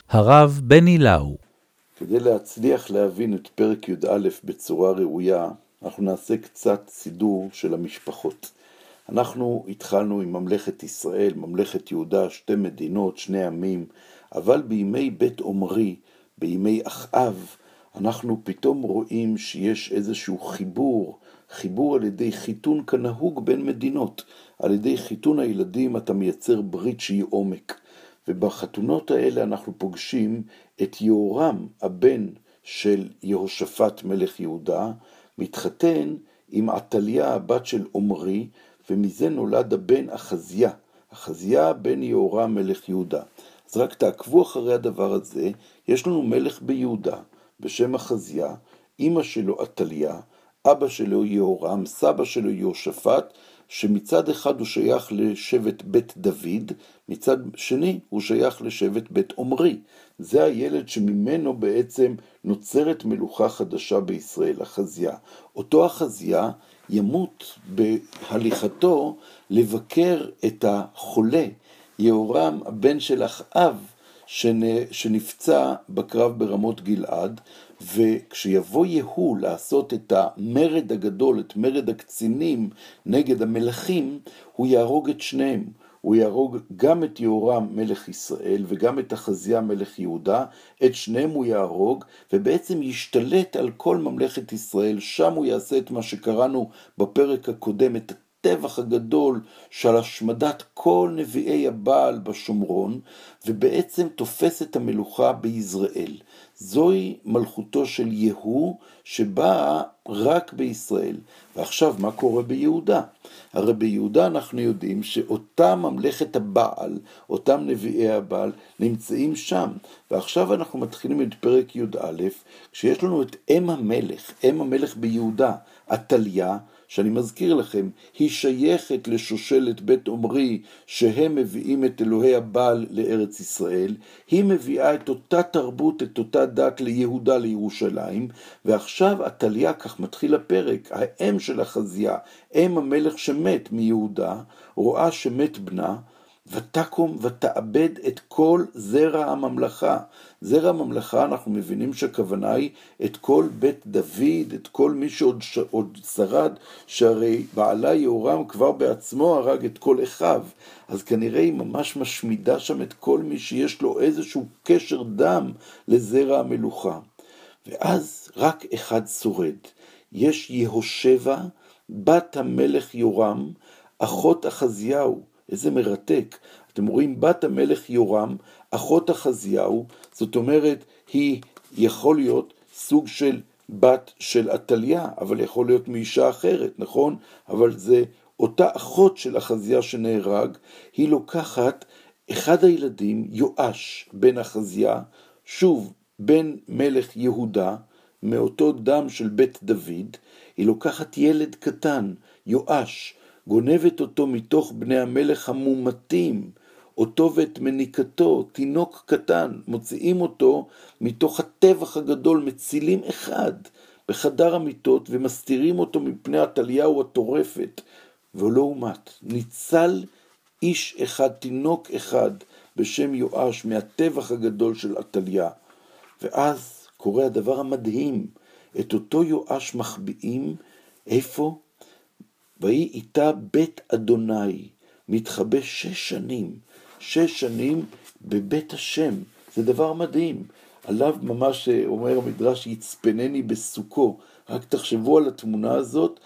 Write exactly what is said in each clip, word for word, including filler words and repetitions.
הרב בני לאו. כדי להצליח להבין את פרק י"א בצורה ראויה, אנחנו נעשה קצת סידור של המשפחות. אנחנו התחלנו עם ממלכת ישראל, ממלכת יהודה, שתי מדינות, שני עמים, אבל בימי בית עומרי, בימי אחאב, אנחנו פתאום רואים שיש איזשהו חיבור, חיבור על ידי חיתון כנהוג בין מדינות. על ידי חיתון הילדים אתה מייצר ברית שהיא עומק. ובחתונות האלה אנחנו פוגשים את יהורם, הבן של יהושפט מלך יהודה, מתחתן עם עתליה, הבת של עומרי, ומזה נולד הבן אחזיה, אחזיה בן יהורם מלך יהודה. אז רק תעקבו אחרי הדבר הזה, יש לנו מלך ביהודה בשם אחזיה, אמא שלו עתליה, אבא שלו יהורם, סבא שלו יהושפט, שמצד אחד הוא שייך לשבט בית דוד, מצד שני הוא שייך לשבט בית עומרי. זה הילד שממנו בעצם נוצרת מלוכה חדשה בישראל, אחזיה. אותו אחזיה ימות בהליכתו לבקר את החולה, יהורם הבן של אחאב, שנפצע בקרב ברמות גלעד, וכשיבוא יהוא לעשות את המרד הגדול, את מרד הקצינים נגד המלכים, הוא יהרוג את שניהם. הוא יהרוג גם את יהורם מלך ישראל וגם את אחזיה מלך יהודה, את שניהם הוא יהרוג, ובעצם ישתלט על כל ממלכת ישראל. שם הוא יעשה את מה שקראנו בפרק הקודם, את הטבח הגדול של השמדת כל נביאי הבעל בשומרון, ובעצם תופס את המלוכה ביזרעאל. זוהי מלכותו של יהוא שבאה רק בישראל. ועכשיו מה קורה ביהודה? הרי ביהודה אנחנו יודעים שאותה ממלכת הבעל, אותם נביאי הבעל, נמצאים שם. ועכשיו אנחנו מתחילים את פרק י"א, כשיש לנו את אם המלך, אם המלך ביהודה, עתליה, שאני מזכיר לכם, היא שייכת לשושלת בית עומרי, שהם מביאים את אלוהי הבעל לארץ ישראל. היא מביאה את אותה תרבות, את אותה דת ליהודה, לירושלים, ועכשיו עתליה, כך מתחיל הפרק, האם של אחזיה, אם המלך שמת מיהודה, רואה שמת בנה, ותקום ותאבד את כל זרע הממלכה. זרע הממלכה אנחנו מבינים שהכוונה היא את כל בית דוד, את כל מי שעוד ש... עוד שרד, שהרי בעלה יהורם כבר בעצמו הרג את כל אחיו. אז כנראה היא ממש משמידה שם את כל מי שיש לו איזשהו קשר דם לזרע המלוכה. ואז רק אחד שורד. יש יהושבע, בת המלך יורם, אחות אחזיהו. איזה מרתק. אתם רואים, בת המלך יורם, אחות אחזיהו, זאת אומרת, היא יכול להיות סוג של בת של עתליה, אבל יכול להיות מאישה אחרת, נכון? אבל זה אותה אחות של אחזיה שנהרג, היא לוקחת אחד הילדים, יואש בן אחזיה, שוב בן מלך יהודה, מאותו דם של בית דוד, היא לוקחת ילד קטן, יואש, גונבת אותו מתוך בני המלך המומתים, אותו ואת מניקתו, תינוק קטן, מוציאים אותו מתוך הטבח הגדול, מצילים אחד בחדר המיטות ומסתירים אותו מפני עתליהו הטורפת, ולא הומת. ניצל איש אחד, תינוק אחד בשם יואש מהטבח הגדול של עתליה. ואז קורה הדבר המדהים, את אותו יואש מחביאים, איפה? והיא איתה בית אדוני, מתחבא שש שנים, שש שנים בבית השם. זה דבר מדהים. עליו ממש אומר המדרש, יצפנני בסוכו. רק תחשבו על התמונה הזאת,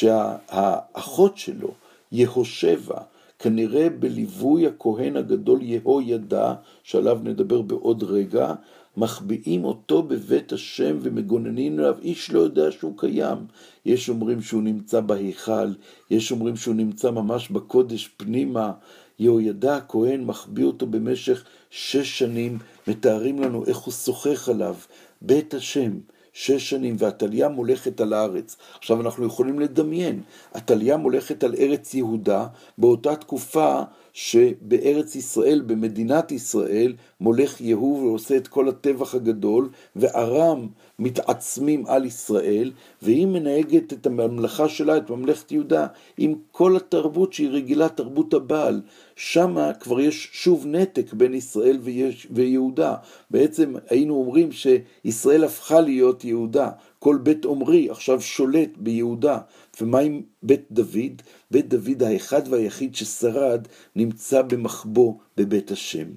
שהאחות שלו, יהושבע, כנראה בליווי הכהן הגדול יהוידע, שעליו נדבר בעוד רגע, מחביאים אותו בבית השם ומגוננים עליו, איש לא יודע שהוא קיים. יש אומרים שהוא נמצא בהיכל, יש אומרים שהוא נמצא ממש בקודש פנימה. יהוידע הכהן מחביא אותו במשך שש שנים, מתארים לנו איך הוא שוחח עליו, בית השם, שש שנים, ועתליה מולכת על הארץ. עכשיו אנחנו יכולים לדמיין, עתליה מולכת על ארץ יהודה, באותה תקופה שבארץ ישראל, במדינת ישראל, מולך יהוא ועושה את כל הטבח הגדול, וארם מתעצמים על ישראל, והיא מנהגת את הממלכה שלה, את ממלכת יהודה, עם כל התרבות שהיא רגילה, תרבות הבעל. שמה כבר יש שוב נתק בין ישראל ויהודה. בעצם היינו אומרים שישראל הפכה להיות יהודה. כל בית עומרי עכשיו שולט ביהודה. ומה עם בית דוד? בית דוד האחד והיחיד ששרד נמצא במחבוא בבית השם.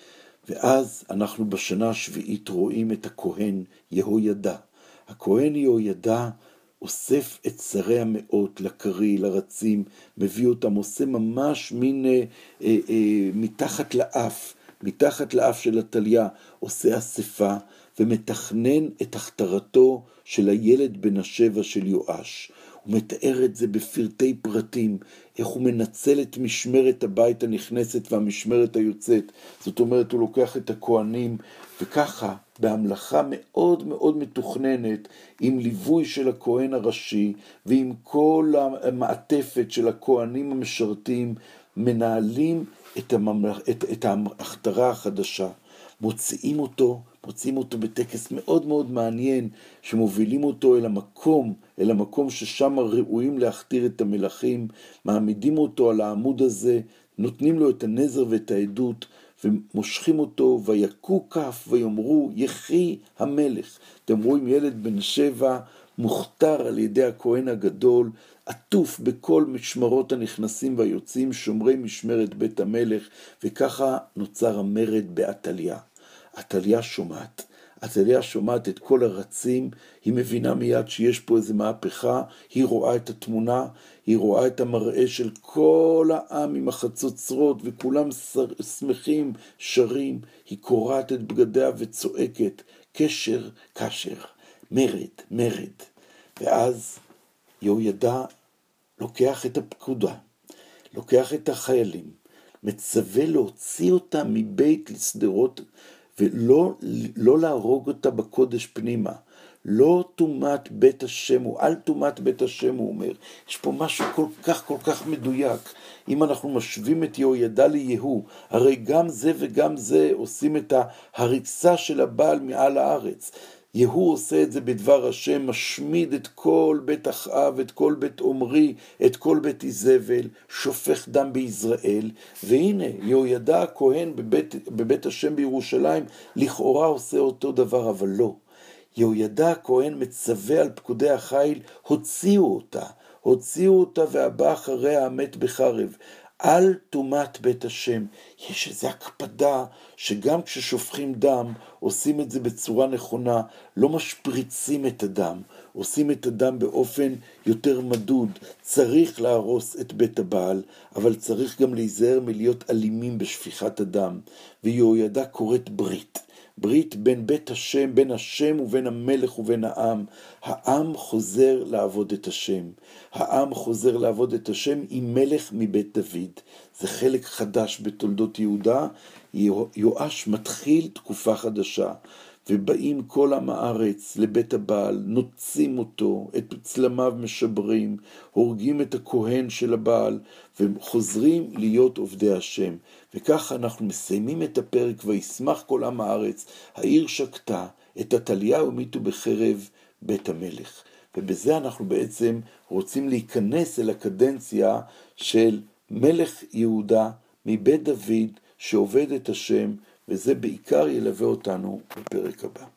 ואז אנחנו בשנה השביעית רואים את הכהן יהוידע. הכהן יהוידע אוסף את שרי המאות לקרי, לרצים, מביא אותם, עושה ממש מין אה, אה, אה, מתחת לאף, מתחת לאף של עתליה, עושה אספה ומתכנן את הכתרתו של הילד בן השבע של יואש. הוא מתאר את זה בפרטי פרטים, איך הוא מנצל את משמרת הבית הנכנסת והמשמרת היוצאת. זאת אומרת, הוא לוקח את הכהנים, וככה, בהמלכה מאוד מאוד מתוכננת, עם ליווי של הכהן הראשי, ועם כל המעטפת של הכהנים המשרתים, מנהלים את, הממלכ... את, את ההכתרה החדשה. מוציאים אותו, מוציאים אותו בטקס מאוד מאוד מעניין, שמובילים אותו אל המקום, אל המקום ששם ראויים להכתיר את המלכים, מעמידים אותו על העמוד הזה, נותנים לו את הנזר ואת העדות, ומושכים אותו, ויקו כף ויאמרו יחי המלך. אתם רואים ילד בן שבע, מוכתר על ידי הכהן הגדול, עטוף בכל משמרות הנכנסים והיוצאים, שומרי משמרת בית המלך, וככה נוצר המרד בעתליה. עתליה שומעת, עתליה שומעת את כל הרצים, היא מבינה מיד שיש פה איזו מהפכה, היא רואה את התמונה, היא רואה את המראה של כל העם עם החצוצרות, וכולם שמחים, שרים, היא קוראת את בגדיה וצועקת, קשר, קשר, מרד, מרד. ואז יהוידע לוקח את הפקודה, לוקח את החיילים, מצווה להוציא אותם מבית לשדרות, ולא לא להרוג אותה בקודש פנימה. לא תומת בית השם, הוא אל תומת בית השם, הוא אומר. יש פה משהו כל כך כל כך מדויק. אם אנחנו משווים את יהוידע ליהוא, הרי גם זה וגם זה עושים את ההריסה של הבעל מעל הארץ. יהוא עושה את זה בדבר השם, משמיד את כל בית אחאב, את כל בית עומרי, את כל בית איזבל, שופך דם ביזרעאל, והנה יהוידע הכהן בבית, בבית השם בירושלים, לכאורה עושה אותו דבר, אבל לא. יהוידע הכהן מצווה על פקודי החיל, הוציאו אותה, הוציאו אותה והבא אחריה המת בחרב. על תומת בית השם. יש איזו הקפדה שגם כששופכים דם, עושים את זה בצורה נכונה, לא משפריצים את הדם, עושים את הדם באופן יותר מדוד. צריך להרוס את בית הבעל, אבל צריך גם להיזהר מלהיות אלימים בשפיכת הדם. ויהוידע קוראת ברית. ברית בין בית השם, בין השם ובין המלך ובין העם. העם חוזר לעבוד את השם. העם חוזר לעבוד את השם עם מלך מבית דוד. זה חלק חדש בתולדות יהודה. יואש מתחיל תקופה חדשה. ובאים כל עם הארץ לבית הבעל, נוצים אותו, את צלמיו משברים, הורגים את הכהן של הבעל, וחוזרים להיות עובדי השם. וככה אנחנו מסיימים את הפרק, וישמח כל עם הארץ, העיר שקטה, את עתליה ומיתו בחרב בית המלך. ובזה אנחנו בעצם רוצים להיכנס אל הקדנציה של מלך יהודה מבית דוד שעובד את השם, וזה בעיקר ילווה אותנו בפרק הבא.